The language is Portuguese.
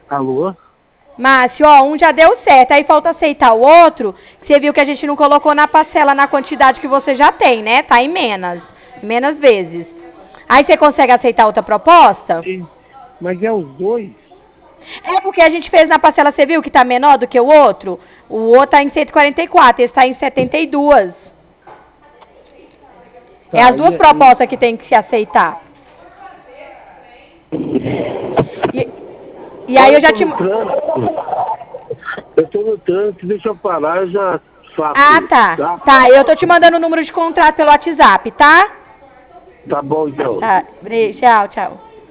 Alô? Márcio, ó, um já deu certo, aí falta aceitar o outro. Você viu que a gente não colocou na parcela na quantidade que você já tem, né? Tá em menos vezes. Aí você consegue aceitar outra proposta? Sim. Mas é os dois? É porque a gente fez na parcela, você viu que tá menor do que o outro? O outro tá em 144, esse tá em 72. É Tá, as duas propostas que tem que se aceitar. E aí Olha, eu eu já tô te... no trânsito. Eu tô no trânsito, deixa eu parar, eu já faço Ah, isso, tá. tá? Tá, eu tô te mandando o número de contrato pelo WhatsApp, tá? Tá bom, então. Tá, tchau, tchau.